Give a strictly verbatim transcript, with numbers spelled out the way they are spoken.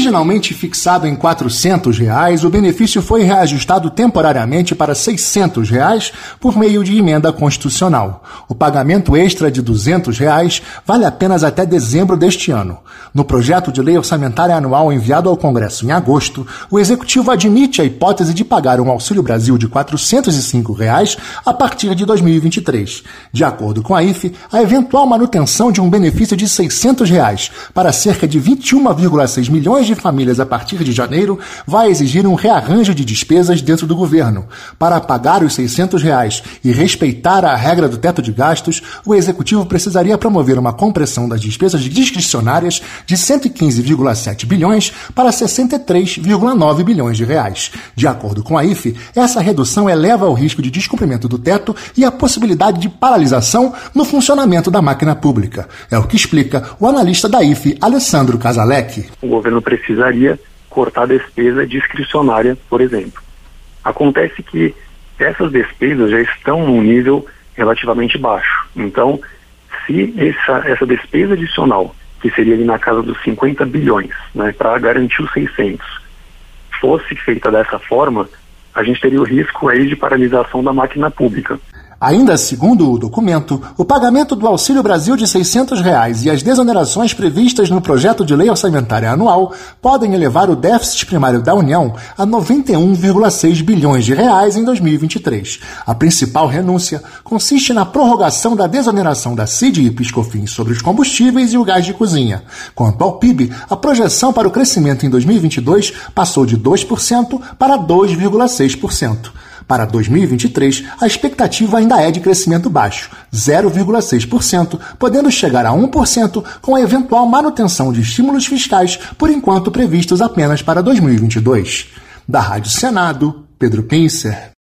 Originalmente fixado em quatrocentos reais, o benefício foi reajustado temporariamente para seiscentos reais por meio de emenda constitucional. O pagamento extra de duzentos reais vale apenas até dezembro deste ano. No projeto de lei orçamentária anual enviado ao Congresso em agosto, o Executivo admite a hipótese de pagar um Auxílio Brasil de quatrocentos e cinco reais a partir de dois mil e vinte e três. De acordo com a I F E, a eventual manutenção de um benefício de seiscentos reais para cerca de vinte e um vírgula seis milhões de famílias a partir de janeiro vai exigir um rearranjo de despesas dentro do governo. Para pagar os seiscentos reais e respeitar a regra do teto de gastos, o Executivo precisaria promover uma compressão das despesas discricionárias de cento e quinze vírgula sete bilhões para sessenta e três vírgula nove bilhões de reais. De acordo com a I F E, essa redução eleva o risco de descumprimento do teto e a possibilidade de paralisação no funcionamento da máquina pública. É o que explica o analista da I F E, Alessandro Casalec. O governo precisaria cortar a despesa discricionária, por exemplo. Acontece que essas despesas já estão num nível relativamente baixo. Então, se essa, essa despesa adicional, que seria ali na casa dos cinquenta bilhões, né, para garantir os seiscentos, fosse feita dessa forma, a gente teria o risco aí de paralisação da máquina pública. Ainda segundo o documento, o pagamento do Auxílio Brasil de seiscentos reais e as desonerações previstas no projeto de lei orçamentária anual podem elevar o déficit primário da União a noventa e um vírgula seis bilhões de reais em dois mil e vinte e três. A principal renúncia consiste na prorrogação da desoneração da C I D e PIS/COFINS sobre os combustíveis e o gás de cozinha. Quanto ao P I B, a projeção para o crescimento em dois mil e vinte e dois passou de dois por cento para dois vírgula seis por cento. Para dois mil e vinte e três, a expectativa ainda é de crescimento baixo, zero vírgula seis por cento, podendo chegar a um por cento com a eventual manutenção de estímulos fiscais, por enquanto previstos apenas para dois mil e vinte e dois. Da Rádio Senado, Pedro Pincer.